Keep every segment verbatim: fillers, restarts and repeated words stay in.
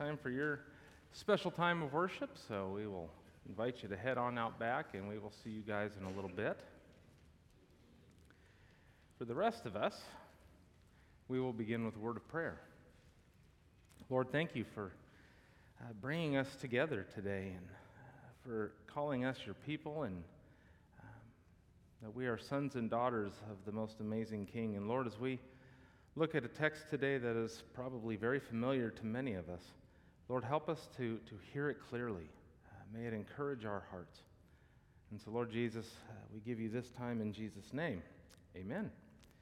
time for your special time of worship, so we will invite you to head on out back, and we will see you guys in a little bit. For the rest of us, we will begin with a word of prayer. Lord, thank you for uh, bringing us together today and uh, for calling us your people, and um, that we are sons and daughters of the most amazing King. And Lord, as we look at a text today that is probably very familiar to many of us, Lord, help us to, to hear it clearly. Uh, may it encourage our hearts. And so, Lord Jesus, uh, we give you this time in Jesus' name. Amen.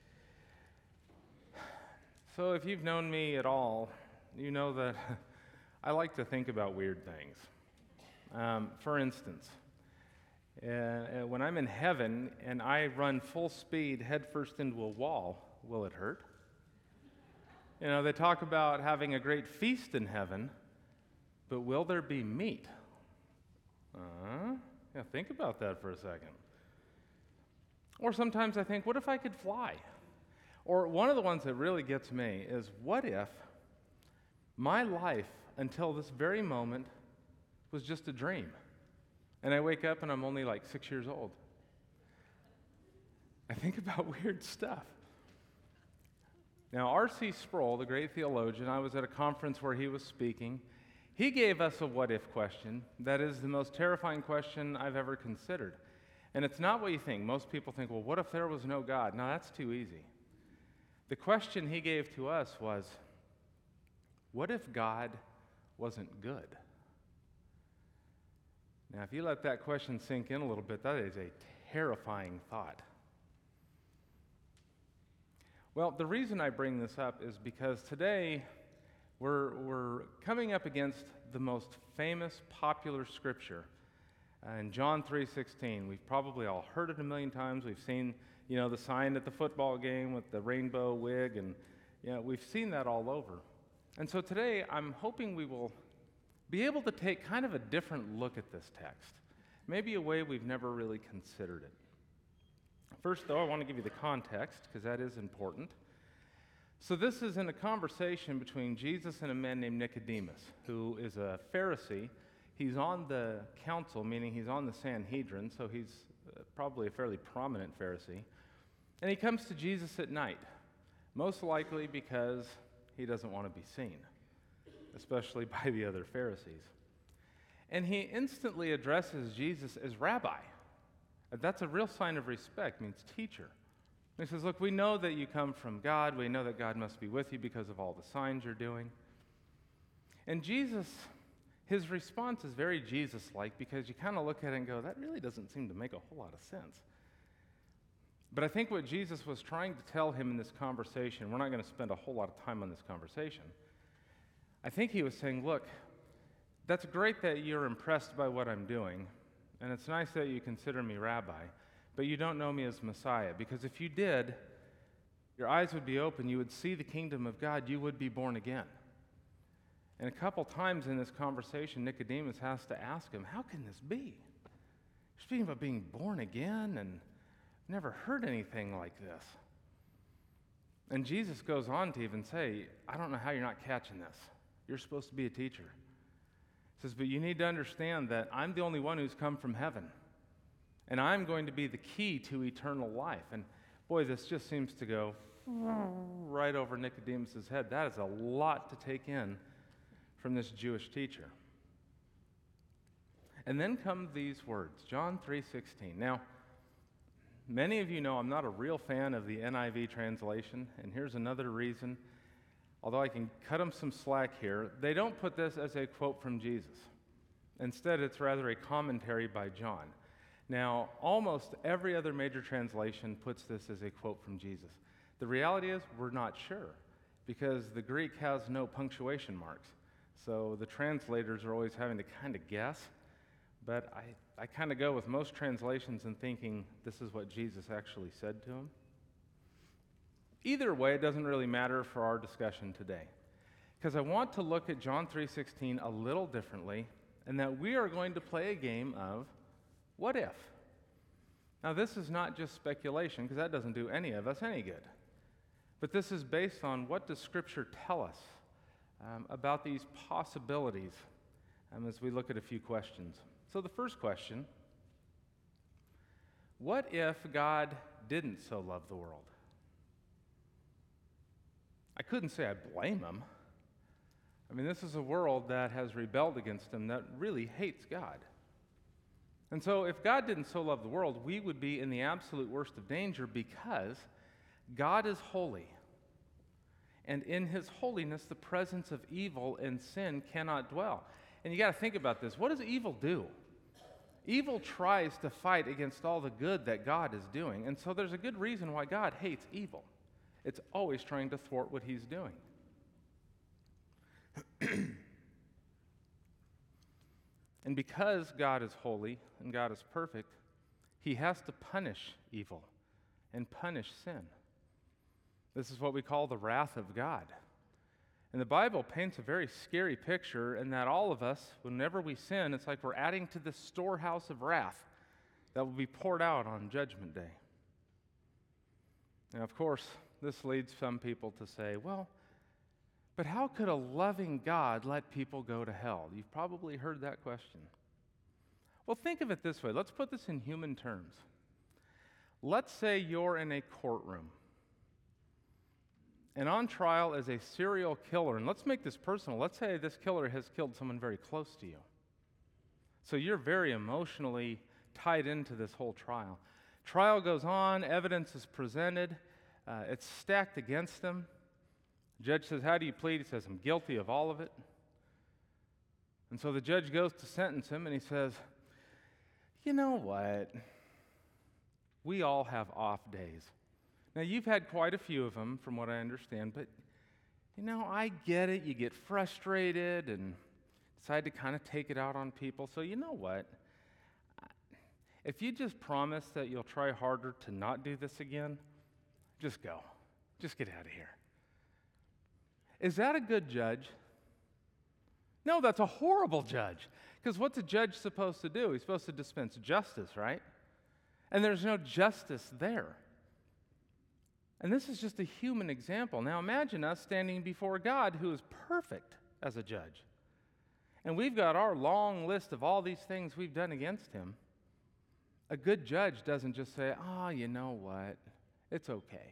So if you've known me at all, you know that I like to think about weird things. Um, for instance, uh, when I'm in heaven and I run full speed headfirst into a wall, will it hurt? You know, they talk about having a great feast in heaven, but will there be meat? Uh, yeah, think about that for a second. Or sometimes I think, what if I could fly? Or one of the ones that really gets me is, what if my life until this very moment was just a dream, and I wake up and I'm only like six years old? I think about weird stuff. Now, R C Sproul, the great theologian, I was at a conference where he was speaking. He gave us a what-if question that is the most terrifying question I've ever considered. And it's not what you think. Most people think, well, what if there was no God? No, that's too easy. The question he gave to us was, what if God wasn't good? Now, if you let that question sink in a little bit, that is a terrifying thought. Well, the reason I bring this up is because today we're, we're coming up against the most famous, popular scripture uh, in John three sixteen. We've probably all heard it a million times. We've seen, you know, the sign at the football game with the rainbow wig, and you know, we've seen that all over. And so today I'm hoping we will be able to take kind of a different look at this text, maybe a way we've never really considered it. First, though, I want to give you the context, because that is important. So this is in a conversation between Jesus and a man named Nicodemus, who is a Pharisee. He's on the council, meaning he's on the Sanhedrin, so he's uh, probably a fairly prominent Pharisee. And he comes to Jesus at night, most likely because he doesn't want to be seen, especially by the other Pharisees. And he instantly addresses Jesus as Rabbi. That's a real sign of respect, means teacher. And he says, look, we know that you come from God. We know that God must be with you because of all the signs you're doing. And Jesus, his response is very Jesus-like, because you kind of look at it and go, that really doesn't seem to make a whole lot of sense. But I think what Jesus was trying to tell him in this conversation, we're not going to spend a whole lot of time on this conversation. I think he was saying, look, that's great that you're impressed by what I'm doing, and it's nice that you consider me rabbi, but you don't know me as Messiah, because if you did, your eyes would be open, you would see the kingdom of God, you would be born again. And a couple times in this conversation, Nicodemus has to ask him, how can this be? You're speaking about being born again, and I've never heard anything like this. And Jesus goes on to even say, I don't know how you're not catching this. You're supposed to be a teacher. He says, but you need to understand that I'm the only one who's come from heaven, and I'm going to be the key to eternal life. And boy, this just seems to go right over Nicodemus' head. That is a lot to take in from this Jewish teacher. And then come these words, John three sixteen. Now, many of you know I'm not a real fan of the N I V translation, and here's another reason. Although I can cut them some slack here, they don't put this as a quote from Jesus. Instead, it's rather a commentary by John. Now, almost every other major translation puts this as a quote from Jesus. The reality is, we're not sure, because the Greek has no punctuation marks. So the translators are always having to kind of guess. But I, I kind of go with most translations and thinking this is what Jesus actually said to him. Either way, it doesn't really matter for our discussion today, because I want to look at John three sixteen a little differently, and that we are going to play a game of what if. Now, this is not just speculation, because that doesn't do any of us any good, but this is based on what does Scripture tell us um, about these possibilities um, as we look at a few questions. So the first question, what if God didn't so love the world? I couldn't say I blame him. I mean, this is a world that has rebelled against him, that really hates God. And so if God didn't so love the world, we would be in the absolute worst of danger, because God is holy. And in his holiness, the presence of evil and sin cannot dwell. And you got to think about this. What does evil do? Evil tries to fight against all the good that God is doing. And so there's a good reason why God hates evil. It's always trying to thwart what he's doing. And because God is holy and God is perfect, he has to punish evil and punish sin. This is what we call the wrath of God. And the Bible paints a very scary picture in that all of us, whenever we sin, it's like we're adding to the storehouse of wrath that will be poured out on Judgment Day. Now, of course, this leads some people to say, well, but how could a loving God let people go to hell? You've probably heard that question. Well, think of it this way. Let's put this in human terms. Let's say you're in a courtroom and on trial as a serial killer. And let's make this personal. Let's say this killer has killed someone very close to you. So you're very emotionally tied into this whole trial. Trial goes on, evidence is presented, uh, it's stacked against them. The judge says, how do you plead? He says, I'm guilty of all of it. And so the judge goes to sentence him, and he says, you know what? We all have off days. Now, you've had quite a few of them, from what I understand, but, you know, I get it. You get frustrated and decide to kind of take it out on people. So you know what? If you just promise that you'll try harder to not do this again, just go. Just get out of here. Is that a good judge? No, that's a horrible judge. Because what's a judge supposed to do? He's supposed to dispense justice, right? And there's no justice there. And this is just a human example. Now imagine us standing before God, who is perfect as a judge. And we've got our long list of all these things we've done against him. A good judge doesn't just say, oh, you know what? It's okay.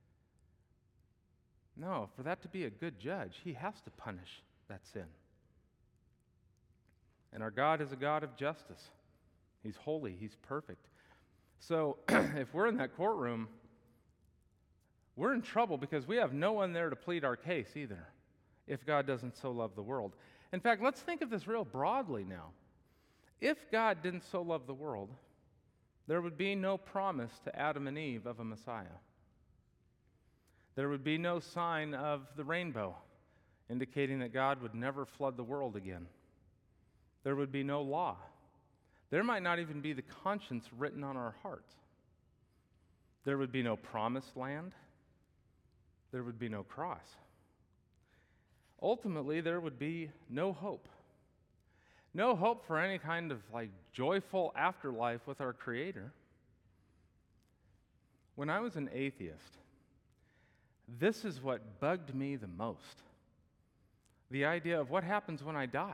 No, for that to be a good judge, he has to punish that sin. And our God is a God of justice. He's holy. He's perfect. So if we're in that courtroom, we're in trouble because we have no one there to plead our case either, if God doesn't so love the world. In fact, let's think of this real broadly now. If God didn't so love the world, there would be no promise to Adam and Eve of a Messiah. There would be no sign of the rainbow, indicating that God would never flood the world again. There would be no law. There might not even be the conscience written on our hearts. There would be no promised land. There would be no cross. Ultimately, there would be no hope. No hope for any kind of like joyful afterlife with our Creator. When I was an atheist, this is what bugged me the most. The idea of what happens when I die.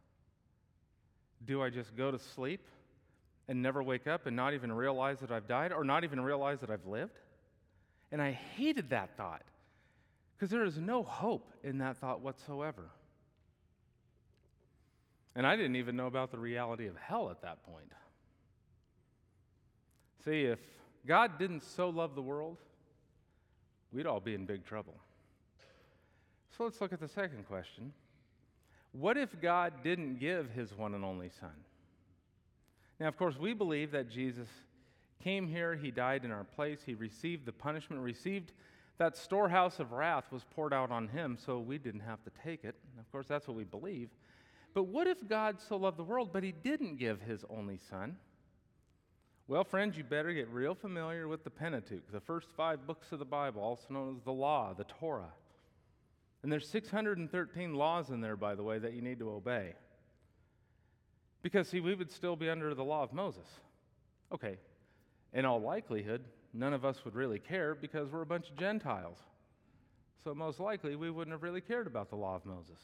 Do I just go to sleep and never wake up and not even realize that I've died, or not even realize that I've lived? And I hated that thought, because there is no hope in that thought whatsoever. And I didn't even know about the reality of hell at that point. See, if God didn't so love the world, we'd all be in big trouble. So let's look at the second question. What if God didn't give his one and only Son? Now, of course, we believe that Jesus came here, he died in our place, he received the punishment, received that storehouse of wrath was poured out on him, so we didn't have to take it. And of course, that's what we believe. But what if God so loved the world, but he didn't give his only Son? Well, friends, you better get real familiar with the Pentateuch, the first five books of the Bible, also known as the Law, the Torah. And there's six hundred thirteen laws in there, by the way, that you need to obey. Because, see, we would still be under the law of Moses. Okay, in all likelihood, none of us would really care because we're a bunch of Gentiles. so most likely we wouldn't have really cared about the law of Moses.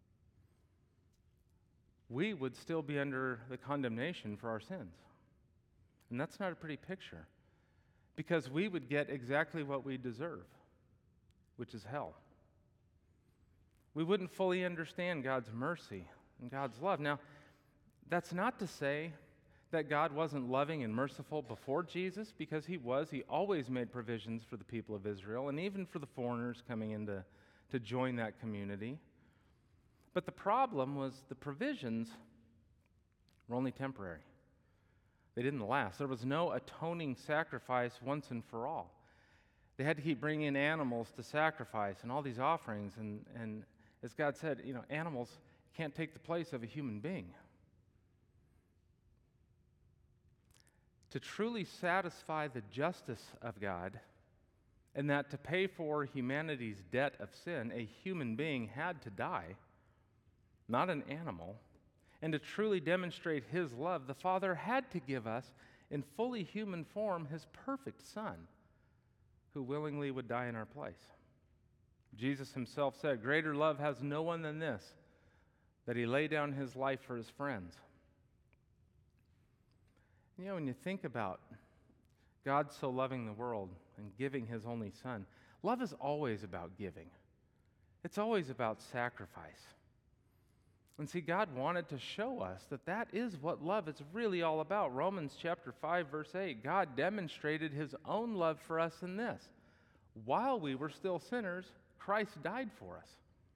We would still be under the condemnation for our sins. And that's not a pretty picture, because we would get exactly what we deserve, which is hell. We wouldn't fully understand God's mercy and God's love. Now, that's not to say that God wasn't loving and merciful before Jesus, because he was. He always made provisions for the people of Israel, and even for the foreigners coming in to, to join that community. But the problem was the provisions were only temporary. They didn't last. There was no atoning sacrifice once and for all. They had to keep bringing in animals to sacrifice and all these offerings. And, and as God said, you know, animals can't take the place of a human being. To truly satisfy the justice of God, and that to pay for humanity's debt of sin, a human being had to die, not an animal. And to truly demonstrate his love, the Father had to give us, in fully human form, his perfect Son, who willingly would die in our place. Jesus himself said, "Greater love has no one than this, that he lay down his life for his friends." You know, when you think about God so loving the world and giving his only Son, love is always about giving. It's always about sacrifice. And see, God wanted to show us that that is what love is really all about. Romans chapter five, verse eight, God demonstrated his own love for us in this: while we were still sinners, Christ died for us.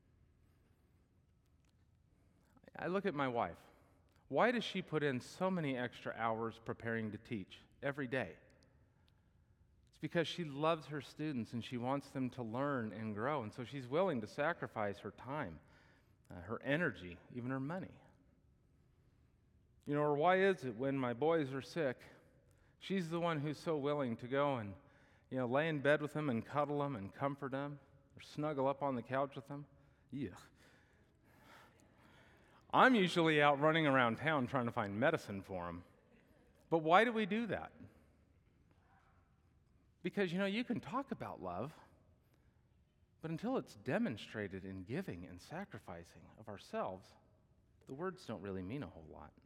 I look at my wife. Why does she put in so many extra hours preparing to teach every day? It's because she loves her students and she wants them to learn and grow. And so she's willing to sacrifice her time, uh, her energy, even her money. You know, or why is it when my boys are sick, she's the one who's so willing to go and, you know, lay in bed with them and cuddle them and comfort them, or snuggle up on the couch with them? Yeah. I'm usually out running around town trying to find medicine for them. But why do we do that? Because, you know, you can talk about love, but until it's demonstrated in giving and sacrificing of ourselves, the words don't really mean a whole lot.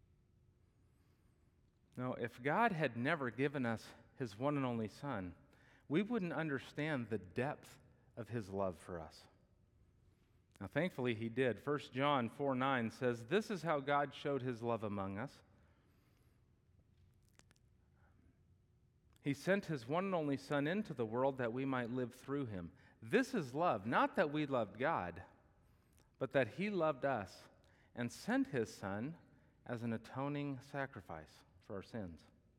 No, if God had never given us his one and only Son, we wouldn't understand the depth of his love for us. Now, thankfully, he did. First John four nine says, "This is how God showed his love among us. He sent his one and only Son into the world that we might live through him. This is love, not that we loved God, but that he loved us and sent his Son as an atoning sacrifice for our sins."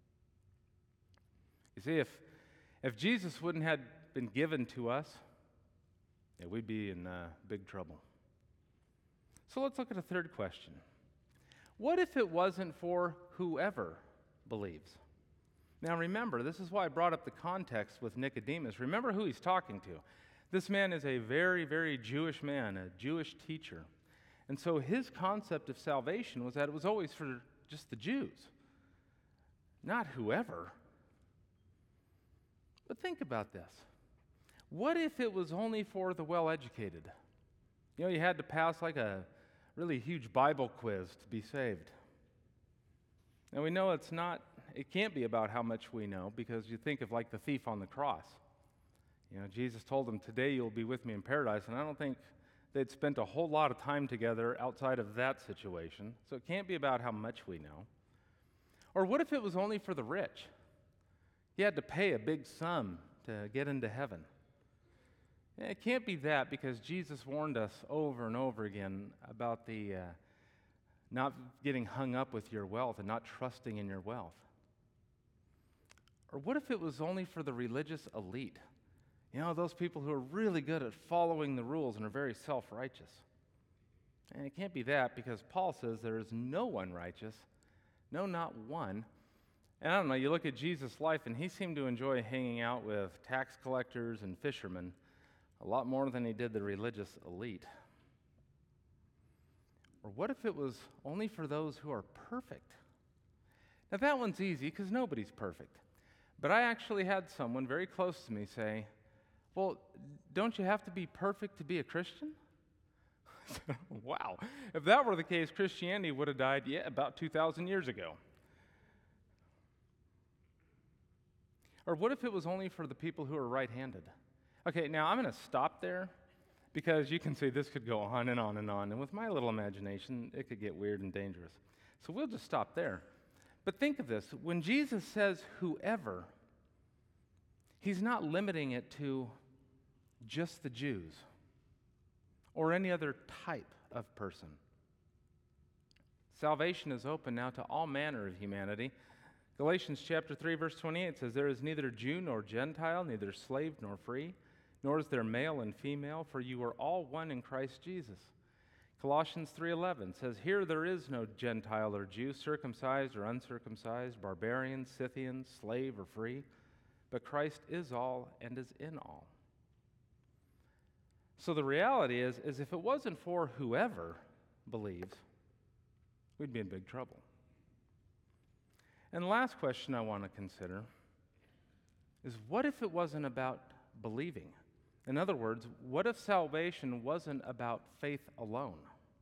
You see, if, if Jesus wouldn't have been given to us, yeah, we'd be in uh, big trouble. So let's look at a third question. What if it wasn't for whoever believes? Now remember, this is why I brought up the context with Nicodemus. Remember who he's talking to. This man is a very, very Jewish man, a Jewish teacher. And so his concept of salvation was that it was always for just the Jews, not whoever. But think about this. What if it was only for the well-educated? You know, you had to pass like a really huge Bible quiz to be saved. Now we know it's not, it can't be about how much we know, because you think of like the thief on the cross. You know, Jesus told him, "Today you'll be with me in paradise," and I don't think they'd spent a whole lot of time together outside of that situation. So it can't be about how much we know. Or what if it was only for the rich? You had to pay a big sum to get into heaven. It can't be that, because Jesus warned us over and over again about the uh, not getting hung up with your wealth and not trusting in your wealth. Or what if it was only for the religious elite? You know, those people who are really good at following the rules and are very self-righteous. And it can't be that, because Paul says there is no one righteous, no, not one. And I don't know, you look at Jesus' life, and he seemed to enjoy hanging out with tax collectors and fishermen a lot more than he did the religious elite. Or what if it was only for those who are perfect? Now that one's easy, because nobody's perfect. But I actually had someone very close to me say, Well, don't you have to be perfect to be a Christian? Wow. If that were the case, Christianity would have died, yeah, about two thousand years ago. Or what if it was only for the people who are right-handed? Okay, now I'm going to stop there because you can see this could go on and on and on. And with my little imagination, it could get weird and dangerous. So we'll just stop there. But think of this. When Jesus says whoever, he's not limiting it to just the Jews or any other type of person. Salvation is open now to all manner of humanity. Galatians chapter three, verse twenty-eight says, "There is neither Jew nor Gentile, neither slave nor free, nor is there male and female, for you are all one in Christ Jesus." Colossians three eleven says, "Here there is no Gentile or Jew, circumcised or uncircumcised, barbarian, Scythian, slave or free, but Christ is all and is in all." So the reality is, is if it wasn't for whoever believes, we'd be in big trouble. And the last question I want to consider is, what if it wasn't about believing? In other words, what if salvation wasn't about faith alone?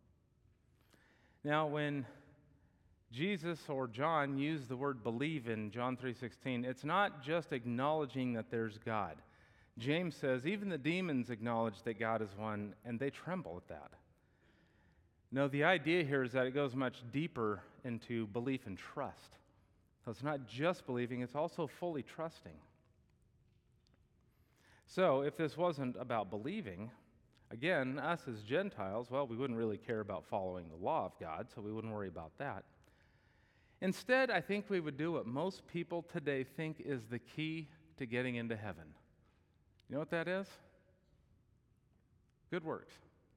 Now, when Jesus or John used the word believe in John three sixteen, it's not just acknowledging that there's God. James says even the demons acknowledge that God is one, and they tremble at that. No, the idea here is that it goes much deeper into belief and trust. So it's not just believing, it's also fully trusting. So if this wasn't about believing, again, us as Gentiles, well, we wouldn't really care about following the law of God, so we wouldn't worry about that. Instead, I think we would do what most people today think is the key to getting into heaven. You know what that is? Good works.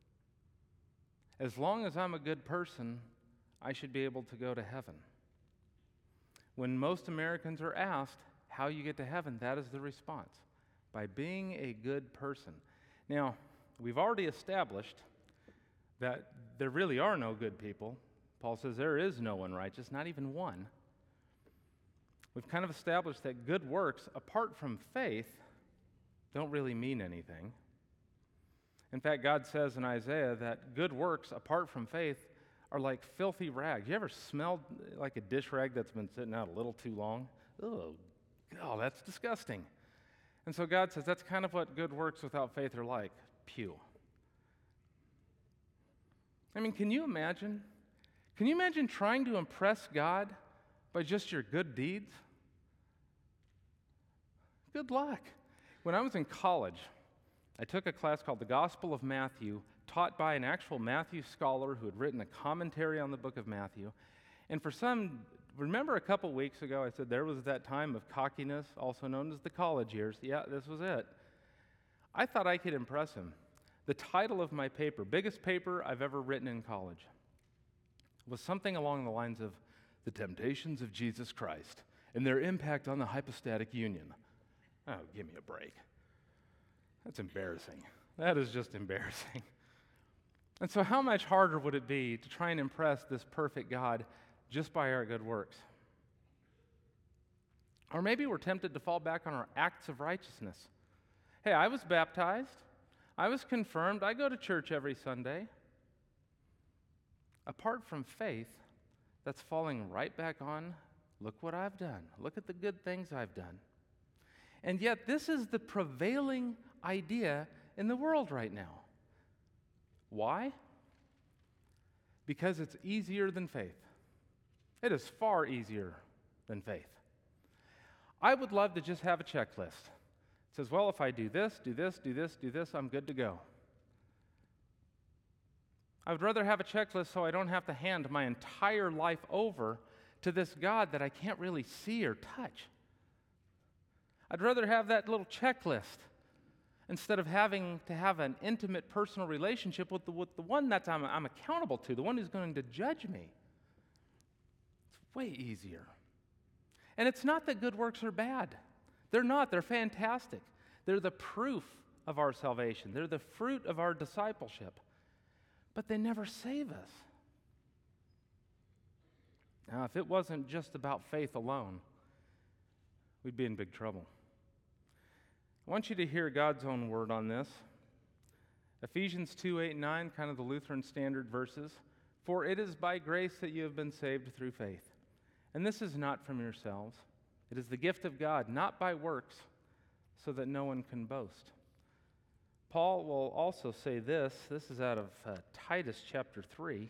As long as I'm a good person, I should be able to go to heaven. When most Americans are asked how you get to heaven, that is the response: by being a good person. Now, we've already established that there really are no good people. Paul says there is no one righteous, not even one. We've kind of established that good works, apart from faith, don't really mean anything. In fact, God says in Isaiah that good works, apart from faith, are like filthy rags. You ever smelled like a dish rag that's been sitting out a little too long? Oh, God, that's disgusting. And so God says that's kind of what good works without faith are like. Pew. I mean, can you imagine? Can you imagine trying to impress God by just your good deeds? Good luck. When I was in college, I took a class called The Gospel of Matthew, taught by an actual Matthew scholar who had written a commentary on the book of Matthew. And for some, remember a couple weeks ago I said there was that time of cockiness, also known as the college years. Yeah, this was it. I thought I could impress him. The title of my paper, biggest paper I've ever written in college, was something along the lines of The Temptations of Jesus Christ and Their Impact on the Hypostatic Union. Oh, give me a break. That's embarrassing. That is just embarrassing. And so how much harder would it be to try and impress this perfect God just by our good works? Or maybe we're tempted to fall back on our acts of righteousness. Hey, I was baptized. I was confirmed. I go to church every Sunday. Apart from faith, that's falling right back on, look what I've done. Look at the good things I've done. And yet this is the prevailing idea in the world right now. Why? Because it's easier than faith. It is far easier than faith. I would love to just have a checklist. It says, well, if I do this, do this, do this, do this, I'm good to go. I would rather have a checklist so I don't have to hand my entire life over to this God that I can't really see or touch. I'd rather have that little checklist instead of having to have an intimate personal relationship with the, with the one that I'm, I'm accountable to, the one who's going to judge me. It's way easier. And it's not that good works are bad. They're not. They're fantastic. They're the proof of our salvation. They're the fruit of our discipleship. But they never save us. Now, if it wasn't just about faith alone, we'd be in big trouble. I want you to hear God's own word on this. Ephesians two, eight, and nine, kind of the Lutheran Standard verses. For it is by grace that you have been saved through faith. And this is not from yourselves. It is the gift of God, not by works, so that no one can boast. Paul will also say this. This is out of uh, Titus chapter three.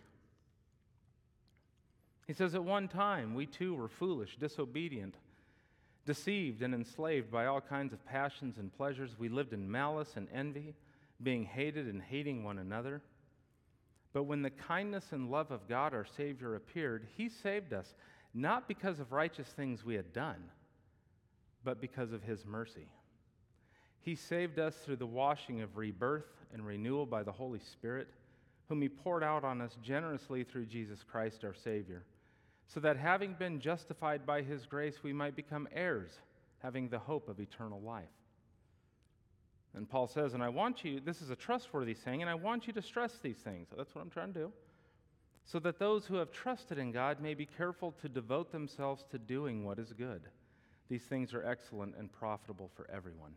He says, at one time we too were foolish, disobedient, deceived and enslaved by all kinds of passions and pleasures. We lived in malice and envy, being hated and hating one another. But when the kindness and love of God our Savior appeared, He saved us, not because of righteous things we had done, but because of His mercy. He saved us through the washing of rebirth and renewal by the Holy Spirit, whom He poured out on us generously through Jesus Christ our Savior, so that having been justified by His grace, we might become heirs, having the hope of eternal life. And Paul says, and I want you, this is a trustworthy saying, and I want you to stress these things. That's what I'm trying to do. So that those who have trusted in God may be careful to devote themselves to doing what is good. These things are excellent and profitable for everyone.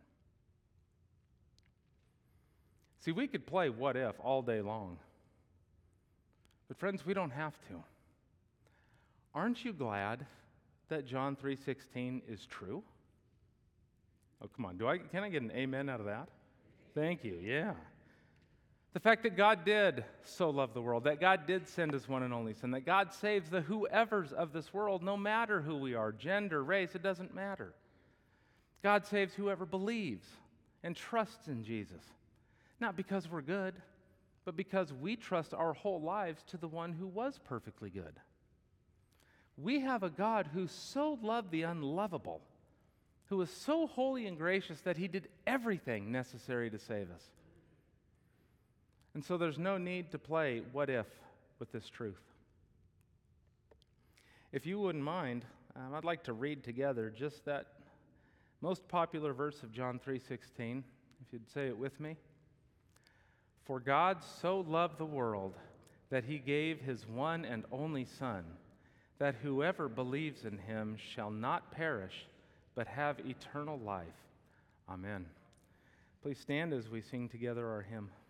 See, we could play what if all day long. But friends, we don't have to. Aren't you glad that John three sixteen is true? Oh, come on. Do I can I get an amen out of that? Thank you. Yeah. The fact that God did so love the world, that God did send His one and only Son, that God saves the whoever's of this world, no matter who we are, gender, race, it doesn't matter. God saves whoever believes and trusts in Jesus, not because we're good, but because we trust our whole lives to the one who was perfectly good. We have a God who so loved the unlovable, who was so holy and gracious that He did everything necessary to save us. And so there's no need to play what if with this truth. If you wouldn't mind, um, I'd like to read together just that most popular verse of John three sixteen, if you'd say it with me. For God so loved the world that He gave His one and only Son, that whoever believes in Him shall not perish, but have eternal life. Amen. Please stand as we sing together our hymn.